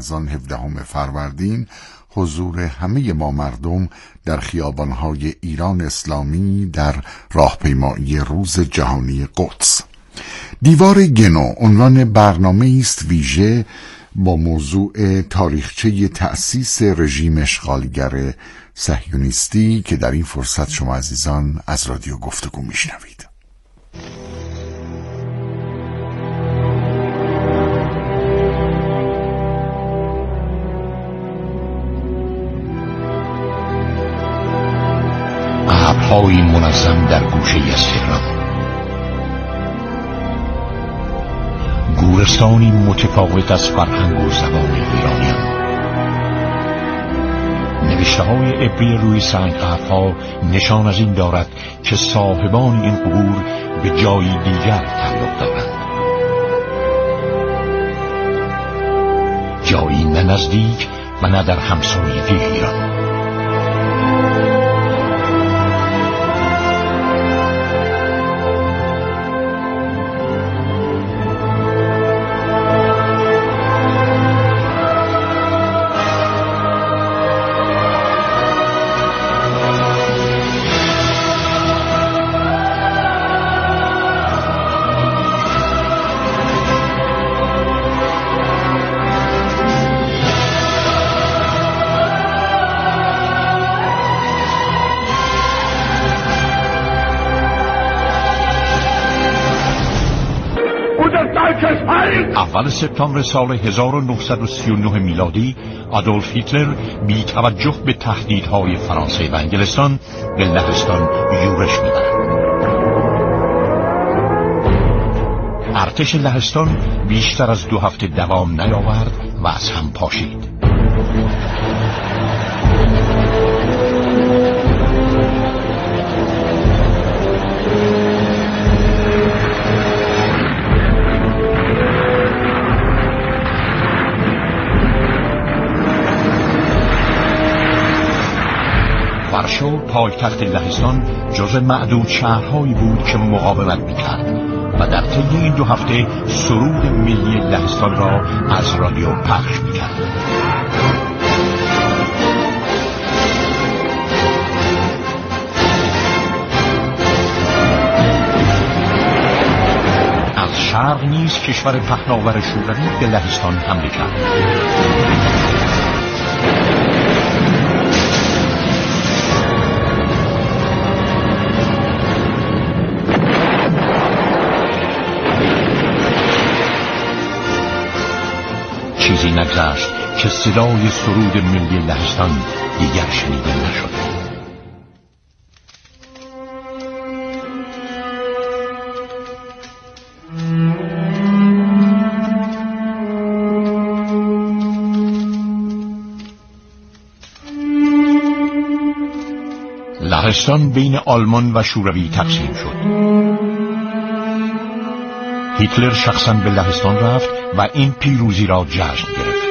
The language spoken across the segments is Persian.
از آن 17 فروردین حضور همه ما مردم در خیابان‌های ایران اسلامی در راهپیمایی روز جهانی قدس. دیوار گنو عنوان برنامه است ویژه با موضوع تاریخچه تأسیس رژیم اشغالگر صهیونیستی که در این فرصت شما عزیزان از رادیو گفتگو میشنوید. ابرهای منظم در گوشه از تهران، گورستانی متفاوت از فرهنگ و زبان ایرانیان. نوشته های عبری روی سنگ قبرها نشان از این دارد که صاحبان این قبور به جایی دیگر تعلق دارند، جایی نه نزدیک و نه در همسایگی ایران. اول سپتامبر سال 1939 میلادی آدولف هیتلر بی توجه به تهدیدهای فرانسه و انگلستان به لهستان یورش می‌برد. ارتش لهستان بیشتر از 2 هفته دوام نیاورد و از هم پاشید. ورشو پایتخت لهستان جزو معدود شهرهایی بود که مقاومت می‌کرد و در طی این 2 هفته سرود ملی لهستان را از رادیو پخش می‌کرد. از شرق نیز کشور پهناور شوروی به لهستان حمله کرد. چیزی نگذشت که صدای سرود ملی لهستان دیگر شنیده نشد. لهستان بین آلمان و شوروی تقسیم شد. هیتلر شخصاً به لهستان رفت و این پیروزی را جشن گرفت.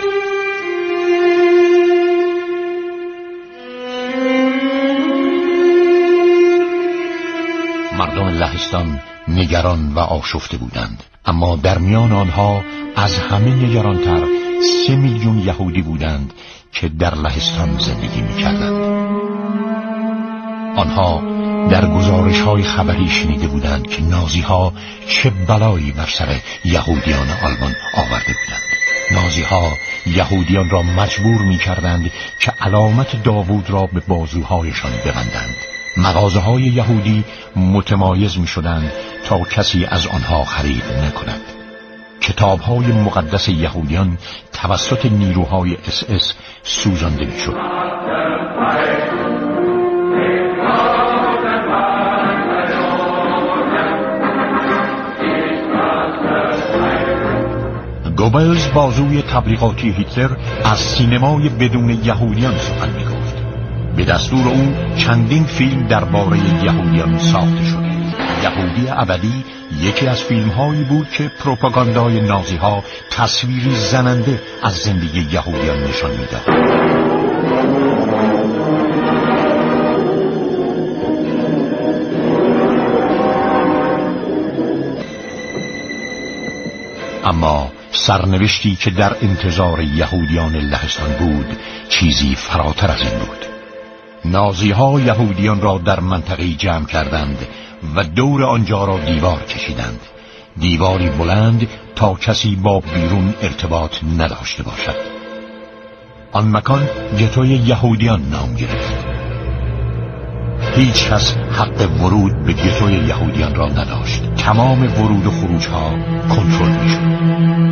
مردم لهستان نگران و آشفته بودند، اما در میان آنها از همه نگرانتر 3 میلیون یهودی بودند که در لهستان زندگی می‌کردند. آنها در گزارش‌های خبری شنیده بودند که نازی‌ها چه بلایی بر سر یهودیان آلمان آورده بودند. نازی‌ها یهودیان را مجبور می‌کردند که علامت داوود را به بازوهایشان ببندند. مغازه‌های یهودی متمایز می‌شدند تا کسی از آنها خرید نکند. کتاب‌های مقدس یهودیان توسط نیروهای SS سوزانده می‌شد. گوبلز بازوی تبلیغاتی هیتلر از سینمای بدون یهودیان سخن می‌گفت. به دستور او چندین فیلم درباره یهودیان ساخته شد. یهودی ابدی یکی از فیلم‌هایی بود که پروپاگاندای نازی‌ها تصویری زننده از زندگی یهودیان نشان می‌داد. اما سرنوشتی که در انتظار یهودیان لهستان بود چیزی فراتر از این بود. نازی‌ها یهودیان را در منطقه‌ای جمع کردند و دور آنجا را دیوار کشیدند، دیواری بلند تا کسی با بیرون ارتباط نداشته باشد. آن مکان گتوی یهودیان نام گرفت. هیچ کس حق ورود به گتوی یهودیان را نداشت. تمام ورود و خروجها کنترل می‌شد.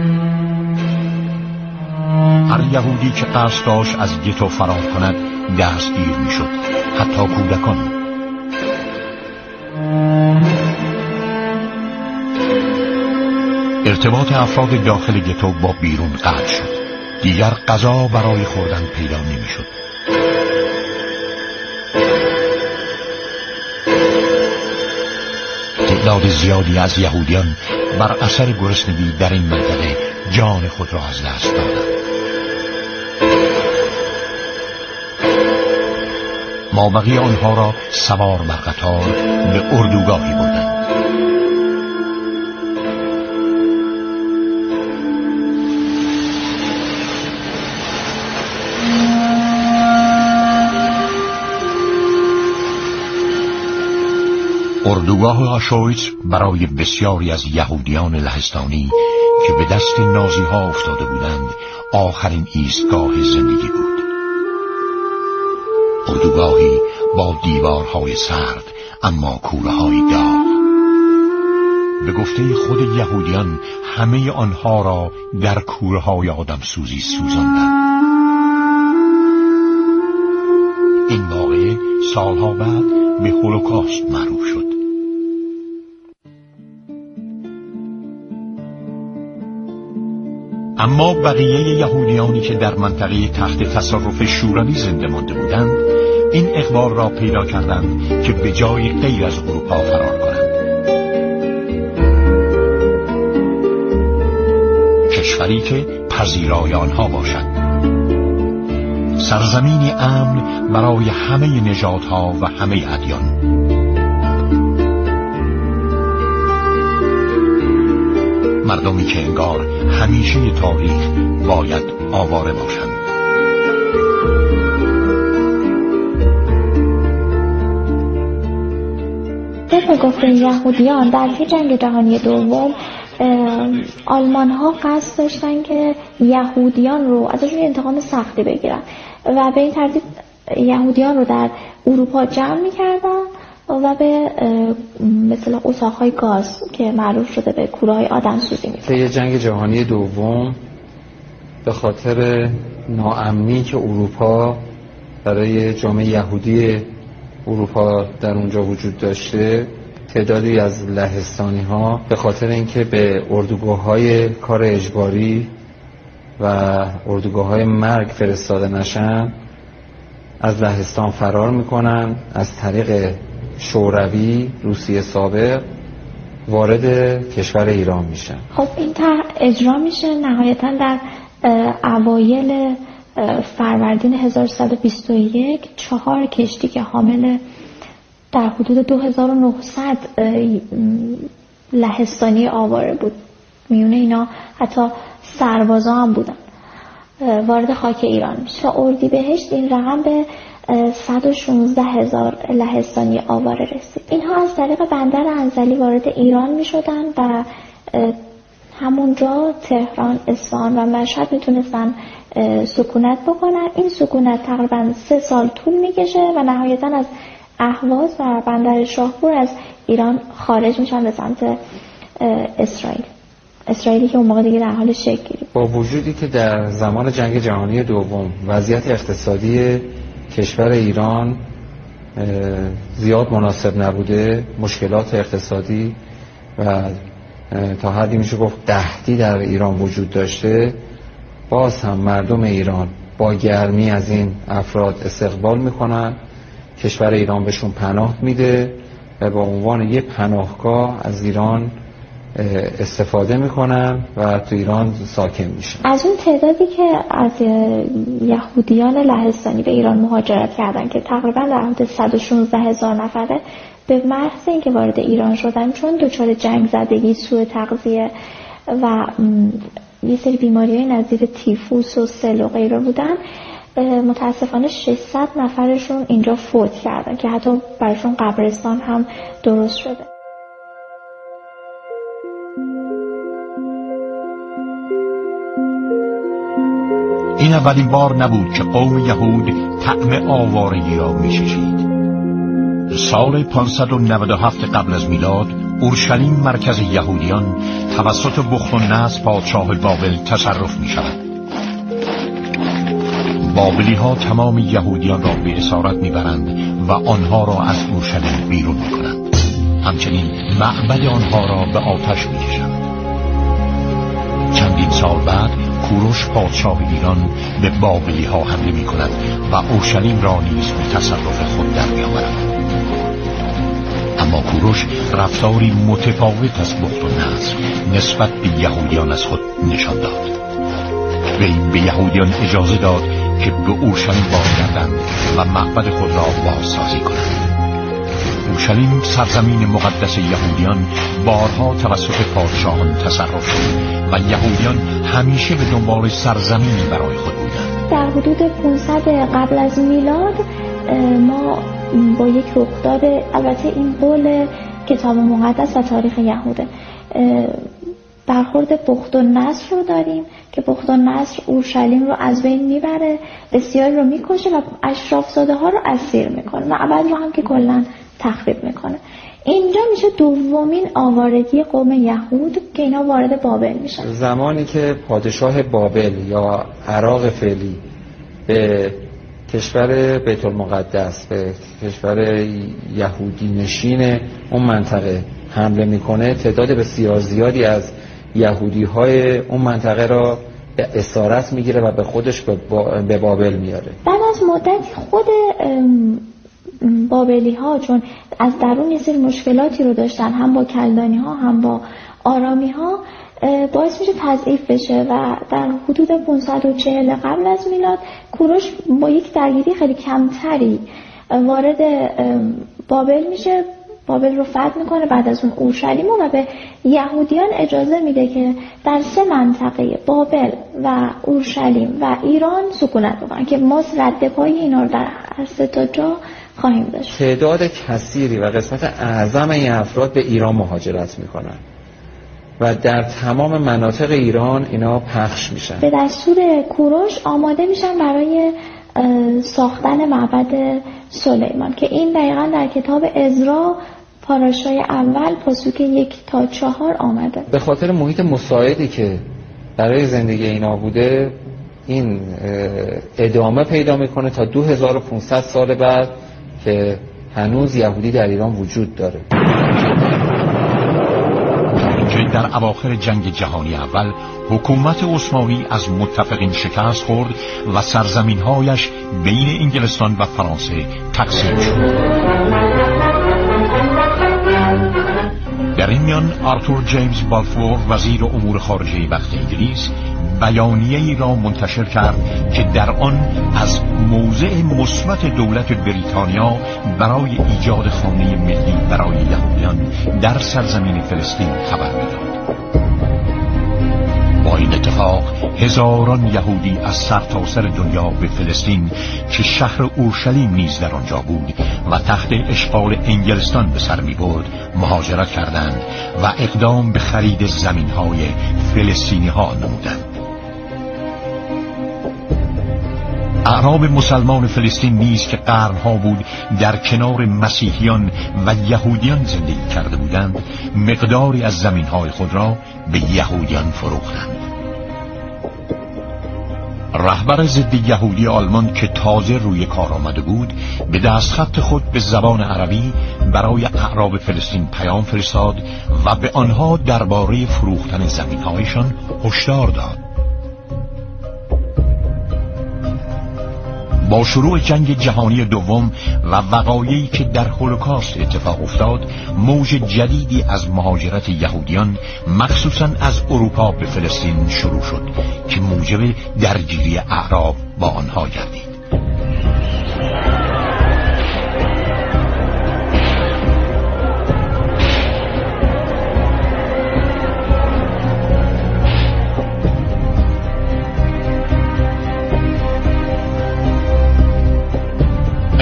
هر یهودی که قصد داشت از گتو فرار کند دستگیر می‌شد، حتی کودکان. ارتباط افراد داخل گتو با بیرون قطع شد. دیگر غذا برای خوردن پیدا نمی‌شد. تعداد زیادی از یهودیان بر اثر گرسنگی در این منطقه جان خود را از دست دادند. مابقی آنها را سوار بر قطار به اردوگاهی بردند. اردوگاه آشویتس برای بسیاری از یهودیان لهستانی که به دست نازی‌ها افتاده بودند آخرین ایستگاه زندگی بود. اردوگاهی با دیوارهای سرد اما کوله‌های داغ. به گفته خود یهودیان همه آنها را در کوله‌های آدمسوزی سوزاندند. این واقعه سالها بعد به هولوکاست معروف شد. اما بقیه یهودیانی که در منطقه تحت تصرف شوروی زنده مانده بودند این اخبار را پیدا کردند که به جای غیر از اروپا فرار کنند. کشوری که پذیرای آنها باشد. سرزمینی امن برای همه نژادها و همه ادیان. مردمی که انگار همیشه تاریخ باید آواره باشند. طبق گفته یهودیان در جنگ جهانی دوم آلمان ها قصد داشتن که یهودیان رو ازشون انتقام سختی بگیرن و به این ترتیب یهودیان رو در اروپا جمع می‌کردن و به مثلا اتاق‌های گاز که معروف شده به کوله‌های آدمسوزی می‌بردن. طی جنگ جهانی دوم به خاطر ناامنی که اروپا برای جامعه یهودی اروپا در اونجا وجود داشته، تعدادی از لهستانی‌ها به خاطر اینکه به اردوگاه‌های کار اجباری و اردوگاه‌های مرگ فرستاده نشن از لهستان فرار میکنن، از طریق شوروی روسیه سابق وارد کشور ایران میشن. خب این طرح اجرا میشه نهایتاً در اوایل فروردین 1121 4 کشتی که حامل در حدود 2900 لهستانی آواره بود، میونه اینا حتی سربازا هم بودن، وارد خاک ایران میشه. اردیبهشت این رقم به 116,000 لهستانی آواره رسید. اینها از طریق بندر انزلی وارد ایران میشدن و همونجا تهران، اصفهان و مشهد میتونستن سکونت بکنن. این سکونت تقریبا 3 سال طول میکشه و نهایتا از اهواز و بندر شاهپور از ایران خارج میشن به سمت اسرائیلی که اون موقع دیگه در حال شکل گیری. با وجودی که در زمان جنگ جهانی دوم وضعیت اقتصادی کشور ایران زیاد مناسب نبوده، مشکلات اقتصادی و تا حدی میشه گفت قحطی در ایران وجود داشته، باز هم مردم ایران با گرمی از این افراد استقبال میکنن، کشور ایران بهشون پناه میده و به عنوان یک پناهگاه از ایران استفاده میکنن و تو ایران ساکن میشن. از اون تعدادی که از یهودیان لهستانی به ایران مهاجرت کردن که تقریبا در حدود 116,000 نفره، به محض اینکه وارد ایران شدن چون دچار جنگ زدگی، سوء تغذیه و یه سری بیماری‌های نظیر تیفوس و سل و غیره بودن، متاسفانه 600 نفرشون اینجا فوت کردن که حتی براشون قبرستان هم درست شده. این اولین بار نبود که قوم یهود طعم آوارگی را می‌چشید. سال 597 قبل از میلاد اورشلیم مرکز یهودیان توسط بختالنصر پادشاه بابل تصرف می‌شود. بابلی ها تمام یهودیان را به اسارت میبرند و آنها را از اورشلیم بیرون میکنند. همچنین معبد آنها را به آتش میکشند. چندین سال بعد کوروش پادشاه ایران به بابلی ها حمله میکند و اورشلیم را نیز به تصرف خود در میآورد. اما کوروش رفتاری متفاوت از بختالنصر نسبت به یهودیان از خود نشان داد. وی به یهودیان اجازه داد که به اورشلیم بازگردند و معبد خود را بازسازی کنند. اورشلیم سرزمین مقدس یهودیان بارها توسط پادشاهان تصرف شد و یهودیان همیشه به دنبال سرزمینی برای خود بودند. در حدود 500 قبل از میلاد ما با یک رخداد، البته این قول کتاب مقدس و تاریخ یهوده، برخورد بختالنصر رو داریم که بختالنصر اورشلیم رو از بین میبره، بسیاری رو میکشه و اشرافزاده ها رو اسیر میکنه، معبد رو هم که کلا تخریب میکنه. اینجا میشه دومین آوارگی قوم یهود که اینا وارد بابل میشن. زمانی که پادشاه بابل یا عراق فعلی به کشور بیت المقدس، به کشور یهودی نشین اون منطقه حمله میکنه، تعداد بسیار زیادی از یهودی های اون منطقه را به اسارت میگیره و به خودش به بابل میاره. بعد از مدتی خود بابلی ها چون از درون یه سری مشکلاتی رو داشتن، هم با کلدانی ها هم با آرامی ها، باعث میشه تضعیف بشه و در حدود 540 قبل از میلاد کوروش با یک درگیری خیلی کمتری وارد بابل میشه، بابل رو فتح میکنه، بعد از اون اورشلیم و به یهودیان اجازه میده که در 3 منطقه بابل و اورشلیم و ایران سکونت بکنن که ما رد پای اینا رو در هر 3 تا جا خواهیم داشت. تعداد کثیری و قسمت اعظم این افراد به ایران مهاجرت میکنن و در تمام مناطق ایران اینا پخش میشن. به دستور کوروش آماده میشن برای ساختن معبد سلیمان که این دقیقاً در کتاب عزرا پاراشای اول پاسوک 1 تا 4 آمده. به خاطر محیط مساعدی که برای زندگی اینا بوده این ادامه پیدا میکنه تا 2500 سال بعد که هنوز یهودی در ایران وجود داره. در اواخر جنگ جهانی اول حکومت عثمانی از متفقین شکست خورد و سرزمین‌هایش بین انگلستان و فرانسه تقسیم شد. در این میان آرتور جیمز بالفور وزیر امور خارجه وقت انگلیس بیانیه‌ای را منتشر کرد که در آن از موضع مثبت دولت بریتانیا برای ایجاد خانه ملی برای یهودیان در سرزمین فلسطین خبر می‌داد. با این اتفاق هزاران یهودی از سرتاسر دنیا به فلسطین که شهر اورشلیم نیز در آنجا بود و تحت اشغال انگلستان به سر می‌برد مهاجرت کردند و اقدام به خرید زمین‌های فلسطینی‌ها نمودند. اعراب مسلمان فلسطین نیز که قرنها بود در کنار مسیحیان و یهودیان زندگی کرده بودند مقداری از زمین‌های خود را به یهودیان فروختند. رهبر ضد یهودی آلمان که تازه روی کار آمده بود به دستخط خود به زبان عربی برای اعراب فلسطین پیام فرستاد و به آنها درباره فروختن زمین‌هایشان هشدار داد. با شروع جنگ جهانی دوم و وقایعی که در هولوکاست اتفاق افتاد، موج جدیدی از مهاجرت یهودیان مخصوصاً از اروپا به فلسطین شروع شد که موجب درگیری اعراب با آنها گردید.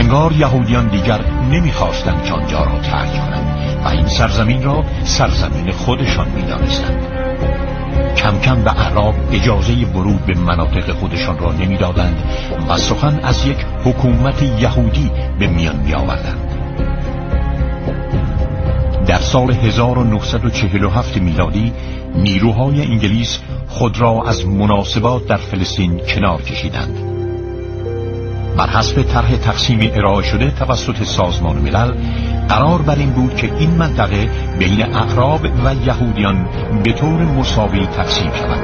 انگار یهودیان دیگر نمیخواستند که آنجا را ترک کنند و این سرزمین را سرزمین خودشان می‌دانستند. کم کم به اعراب اجازه ورود به مناطق خودشان را نمی‌دادند و سخن از یک حکومت یهودی به میان می‌آوردند. در سال 1947 میلادی نیروهای انگلیس خود را از مناسبات در فلسطین کنار کشیدند. بر حسب طرح تقسیم ارائه شده توسط سازمان ملل قرار بر این بود که این منطقه بین اعراب و یهودیان به طور مساوی تقسیم شود.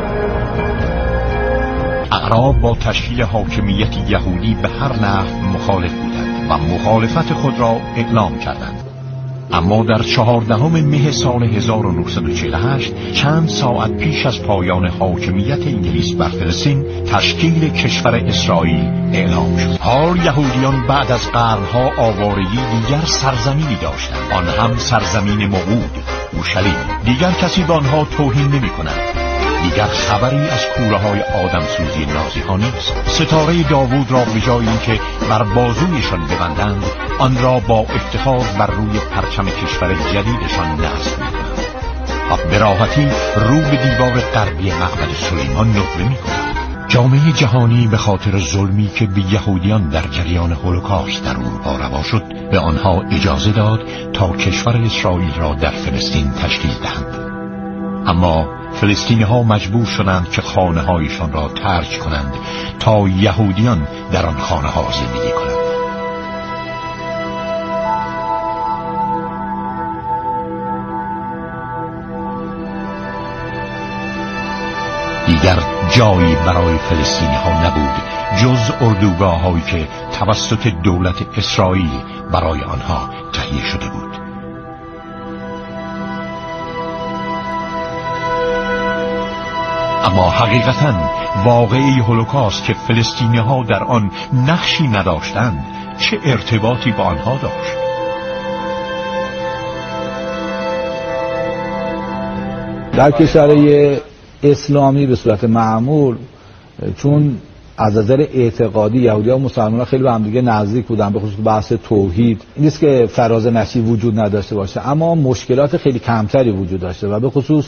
اعراب با تشکیل حاکمیت یهودی به هر نحو مخالف بودند و مخالفت خود را اعلام کردند. اما در 14 مه سال 1948 چند ساعت پیش از پایان حاکمیت انگلیس بر فلسطین تشکیل کشور اسرائیل اعلام شد. حال یهودیان بعد از قرنها آوارگی دیگر سرزمینی داشتند، آن هم سرزمین موعود، اورشلیم. دیگر کسی به آنها توهین نمی کند. دیگر خبری از کوله‌های آدمسوزی نازی‌ها نیست. ستاره داوود را به جای اینکه بر بازویشان ببندند، آن را با افتخار بر روی پرچم کشور جدیدشان نصب می‌کنند و به راحتی رو به دیوار غربی معبد سلیمان نقره می‌کنند. جامعه جهانی به خاطر ظلمی که به یهودیان در جریان هولوکاست در اروپا روا شد، به آنها اجازه داد تا کشور اسرائیل را در فلسطین تشکیل دهند. اما فلسطینی ها مجبور شدند که خانه هایشان را ترک کنند تا یهودیان در آن خانه ها زندگی کنند. دیگر جایی برای فلسطینی ها نبود جز اردوگاه هایی که توسط دولت اسرائیل برای آنها تهیه شده بود. اما حقیقتاً واقعی هولوکاست که فلسطینی ها در آن نقشی نداشتند چه ارتباطی با آنها داشت؟ در کشورهای اسلامی به صورت معمول، چون از نظر اعتقادی یهودی‌ها و مسلمان‌ها خیلی به هم دیگه نزدیک بودن، به خصوص بحث توحید، این نیست که فراز نشی وجود نداشته باشه، اما مشکلات خیلی کمتری وجود داشته و به خصوص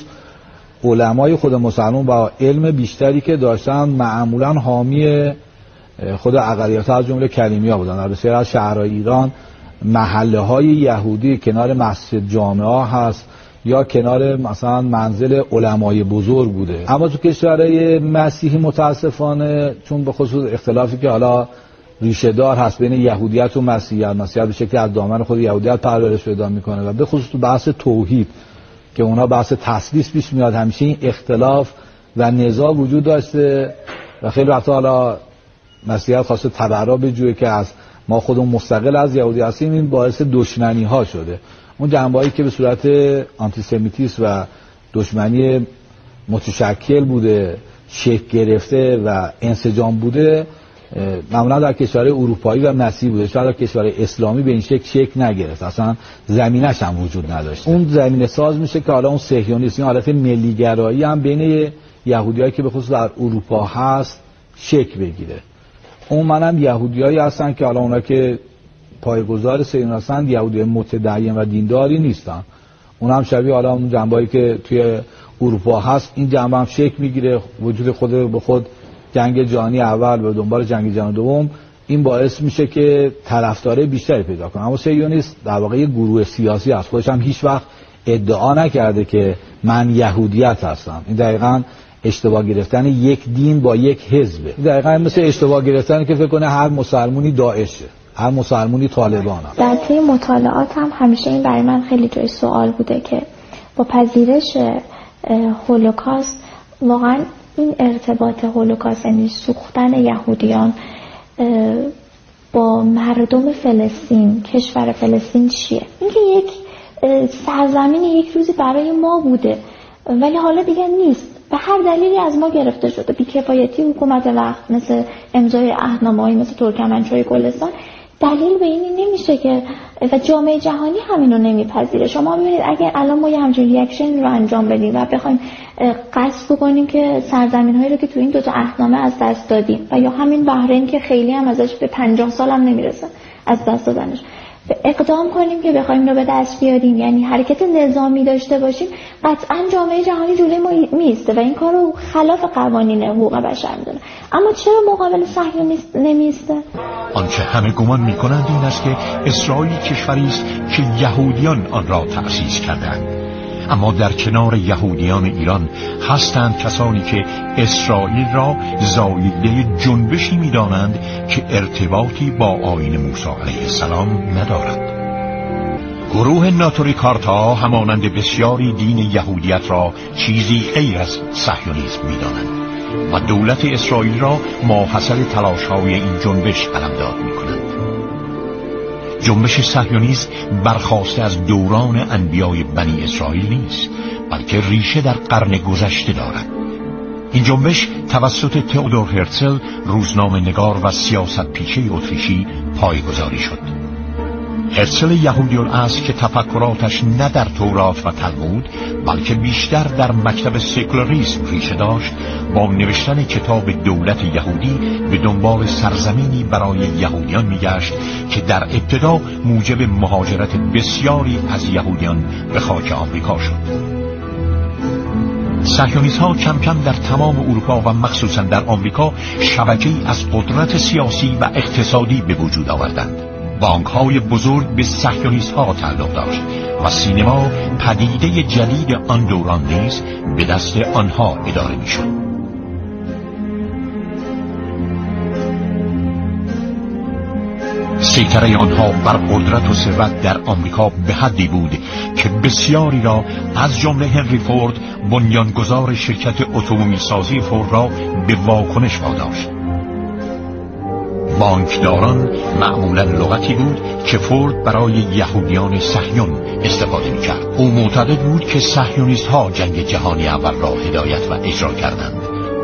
علمای خود مسلمان با علم بیشتری که داشتن معمولا حامی خود اقلیت‌ها از جمله کلیمی‌ها بودن. در بسیاری از شهرهای ایران محله‌های یهودی کنار مسجد جامعه هست یا کنار مثلا منزل علمای بزرگ بوده. اما تو کشورهای مسیحی متاسفانه چون به خصوص اختلافی که حالا ریشه دار هست بین یهودیت و مسیحیت، مسیحیت به شکلی از دامن خود یهودیت پرورش پیدا میکنه و به خصوص تو بحث توحید که اونا بحث تثلیث پیش میاد، همیشه این اختلاف و نزاع وجود داشته و خیلی وقتا حالا مسیحیت خواسته تبرا بجویه که از ما خودمون مستقل از یهودی هستیم، این باعث دشمنی ها شده. اون جنبه‌ای که به صورت آنتیسمیتیسم و دشمنی متشکل بوده، شکل گرفته و انسجام بوده، معمولا در کشورهای اروپایی و مسیحی بوده. شاید در کشورهای اسلامی به این شکل نگرفت، اصلا زمینش هم وجود نداشت. اون زمینه ساز میشه که حالا اون صهیونیسم، این حالت ملیگرایی هم بین یهودیایی که به خصوص در اروپا هست شکل بگیره. اون منم یهودیایی هستن که حالا اونا که پایه‌گذار صهیونیسم هستن یهودی متدین و دینداری نیستن، اون هم شبیه حالا اون جنبه‌ای که توی اروپا هست این جنبه هم شکل میگیره. وجود خود به خود جنگ جهانی اول و دنبال جنگ جهانی دوم این باعث میشه که طرفدارای بیشتری پیدا کنه. اما صهیونیسم در واقع یه گروه سیاسی است، خودش هم هیچ وقت ادعا نکرده که من یهودیت هستم. این دقیقاً اشتباه گرفتن یک دین با یک حزبه. این دقیقاً مثل اشتباه گرفتن که فکر کنه هر مسلمونی داعشه، هر مسلمونی طالبان هم. در طی مطالعات هم همیشه این برای من خیلی جای سوال بوده که با پذیرش هولوکاست واقعا این ارتباط هولوکاست، یعنی سوختن یهودیان با مردم فلسطین، کشور فلسطین چیه؟ اینکه یک سرزمین یک روزی برای ما بوده ولی حالا دیگه نیست، به هر دلیلی از ما گرفته شده، بی‌کفایتی حکومت وقت مثل امضای عهدنامه‌ای مثل ترکمنچای گلستان دلیل به این نمیشه که و جامعه جهانی همینو نمیپذیره. شما ببینید اگر الان ما یه همچین ریاکشن رو انجام بدیم و بخوایم قصد بکنیم که سرزمین‌هایی رو که تو این دوتا عهدنامه از دست دادیم و یا همین بحرین که خیلی هم ازش به 50 سال هم نمیرسه از دست دادنش، اقدام کنیم که بخوایم رو به دست بیاریم، یعنی حرکت نظامی داشته باشیم، قطعا جامعه جهانی جلوی ما میسته و این کار رو خلاف قوانین حقوق بشر میدونه. اما چرا مقابل صهیونیست نمیسته؟ آنچه همه گمان میکنند این است که اسرائیل کشوری است که یهودیان آن را تأسیس کردند، اما در کنار یهودیان ایران هستند کسانی که اسرائیل را زاییده جنبشی می‌دانند که ارتباطی با آیین موسی علیه السلام ندارد. گروه ناتوریکارتا همانند بسیاری دین یهودیت را چیزی غیر از صهیونیسم می‌دانند و دولت اسرائیل را ماحصل تلاش‌های این جنبش قلمداد می‌کنند. جنبش صهیونیسم برخاسته از دوران انبیای بنی اسرائیل نیست، بلکه ریشه در قرن گذشته دارد. این جنبش توسط تئودور هرتزل، روزنامه‌نگار و سیاست‌پیشه اتریشی پایه‌گذاری شد. هرتزل یهودی الاصل که تفکراتش نه در تورات و تلمود بلکه بیشتر در مکتب سکولاریسم ریشه داشت، با نوشتن کتاب دولت یهودی به دنبال سرزمینی برای یهودیان میگشت که در ابتدا موجب مهاجرت بسیاری از یهودیان به خاک آمریکا شد. صهیونیست‌ها کم کم در تمام اروپا و مخصوصا در آمریکا شبکه‌ای از قدرت سیاسی و اقتصادی به وجود آوردند. بانک‌های بزرگ به صهیونیست‌ها تعلق داشت و سینما پدیده جدید آن دوران نیز به دست آنها اداره می‌شد. سیطره آنها بر قدرت و ثروت در آمریکا به حدی بود که بسیاری را از جمله هنری فورد، بنیانگذار شرکت اتومبیل سازی فورد، را به واکنش واداشت. بانکداران معمولا لغتی بود که فورد برای یهودیان صهیون استفاده می‌کرد. او معتقد بود که صهیونیست‌ها جنگ جهانی اول را هدایت و اجرا کردند.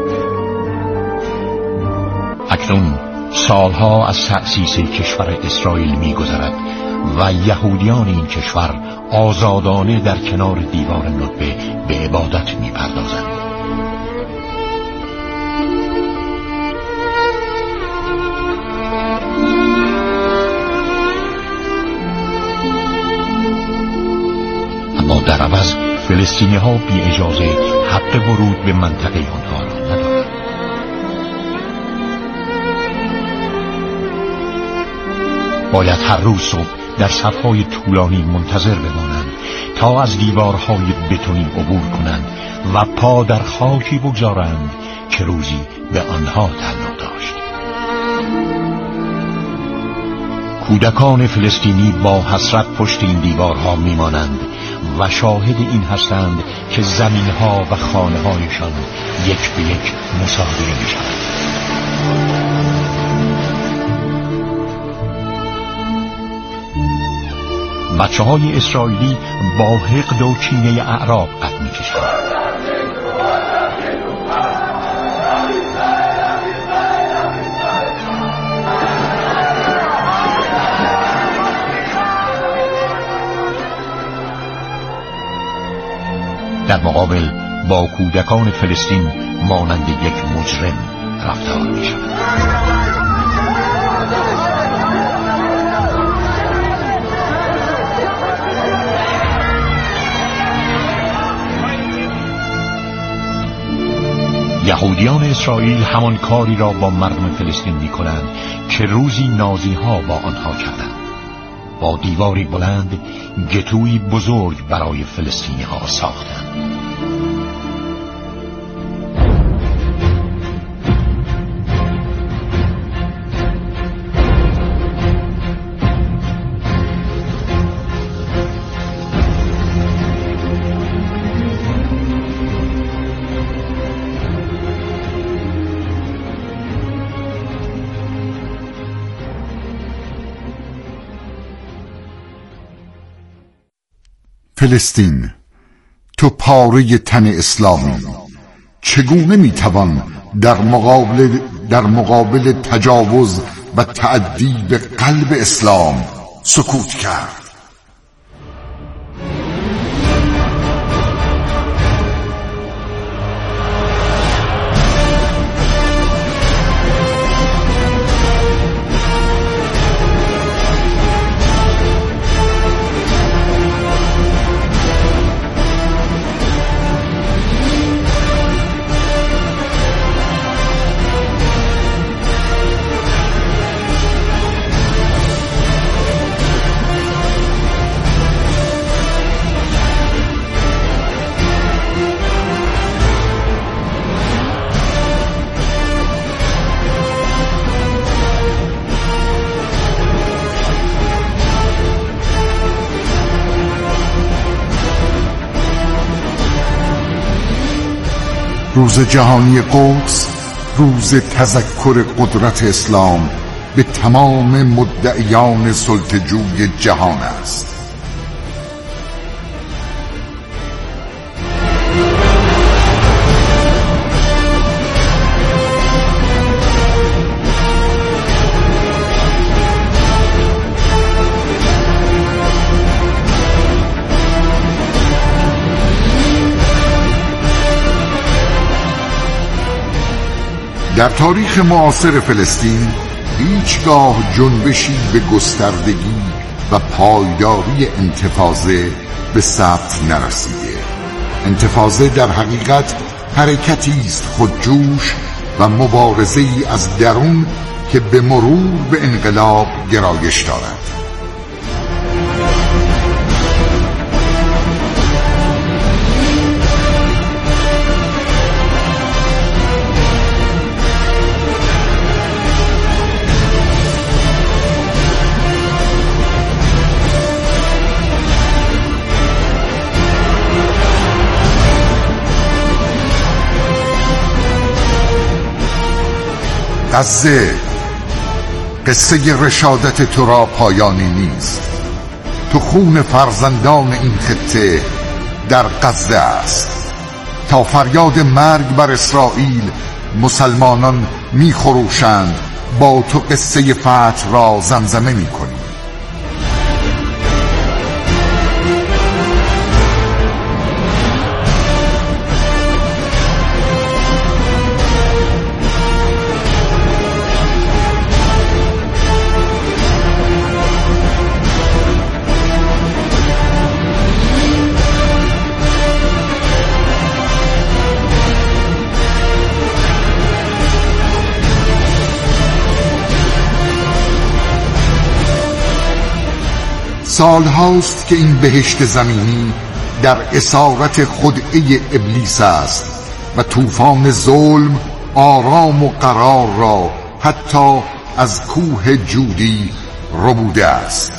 اکنون سالها از تأسیس کشور اسرائیل می‌گذرد و یهودیان این کشور آزادانه در کنار دیوار ندبه به عبادت می‌پردازند. اما در عوض فلسطینی‌ها بی اجازه حق ورود به منطقه آنها را ندارند. باید هر روز صبح در صف‌های طولانی منتظر بمانند تا از دیوارهای بتونی عبور کنند و پا در خاکی بگذارند که روزی به آنها تعلق داشت. کودکان فلسطینی با حسرت پشت این دیوارها میمانند و شاهد این هستند که زمینها و خانه‌هایشان یک به یک مصادره می‌شوند. بچه‌های اسرائیلی با حقد و کینه اعراب قد می‌کشند. در مقابل با کودکان فلسطین مانند یک مجرم رفتار می‌شود. یهودیان اسرائیل همان کاری را با مردم فلسطین می‌کنند که روزی نازی‌ها با آنها کردند. با دیواری بلند گتویی بزرگ برای فلسطینی‌ها ساختند. فلسطین، تو پاره تن اسلامی، چگونه میتوان در مقابل تجاوز و تعدی به قلب اسلام سکوت کرد. روز جهانی قدس روز تذکر قدرت اسلام به تمام مدعیان سلطه‌جوی جهان است. در تاریخ معاصر فلسطین هیچگاه جنبشی به گستردگی و پایداری انتفاضه به ثبت نرسیده. انتفاضه در حقیقت حرکتی است خودجوش و مبارزه‌ای از درون که به مرور به انقلاب گرایش دارد. غزه، قصه رشادت تو را پایانی نیست. تو خون فرزندان این خطه در غزه است. تا فریاد مرگ بر اسرائیل مسلمانان میخروشند، با تو قصه فتح را زمزمه میکنی. سال هاست که این بهشت زمینی در اسارت خدعه ابلیس است و طوفان ظلم آرام و قرار را حتی از کوه جودی ربوده است.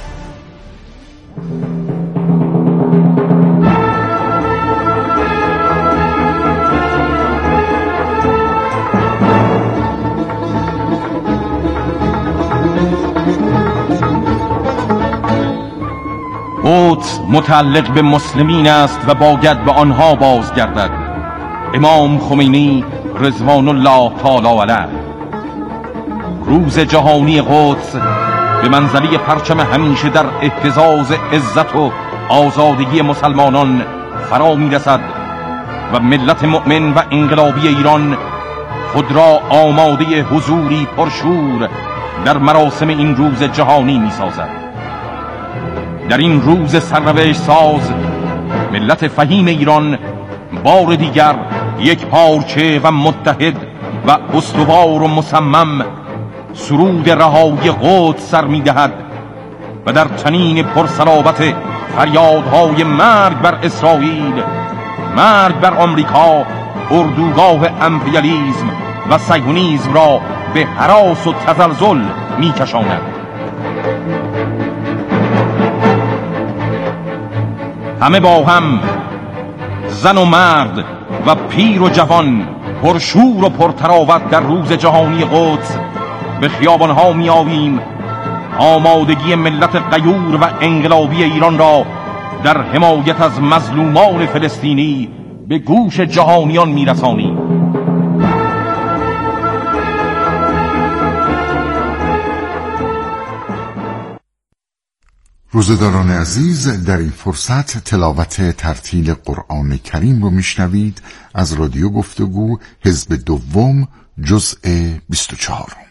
قدس متعلق به مسلمین است و باید به آنها بازگردد. امام خمینی رضوان الله تعالی علیه. روز جهانی قدس به منزله پرچم همیشه در اهتزاز عزت و آزادگی مسلمانان فرا میرسد و ملت مؤمن و انقلابی ایران خود را آماده حضوری پرشور در مراسم این روز جهانی میسازد. در این روز سرنوشت ساز ملت فهیم ایران بار دیگر یک پارچه و متحد و استوار و مصمم سرود رهایی قدس سر می‌دهد و در چنین پرصلابت فریادهای مرگ بر اسرائیل، مرگ بر آمریکا، اردوگاه امپریالیسم و صهیونیسم را به هراس و تزلزل می‌کشاند. همه با هم، زن و مرد و پیر و جوان، پرشور و پرتراوت در روز جهانی قدس به خیابانها می آویم آمادگی ملت غیور و انقلابی ایران را در حمایت از مظلومان فلسطینی به گوش جهانیان می رسانیم. روزه‌داران عزیز، در این فرصت تلاوت ترتیل قرآن کریم رو میشنوید از رادیو گفتگو حزب دوم جزء 24.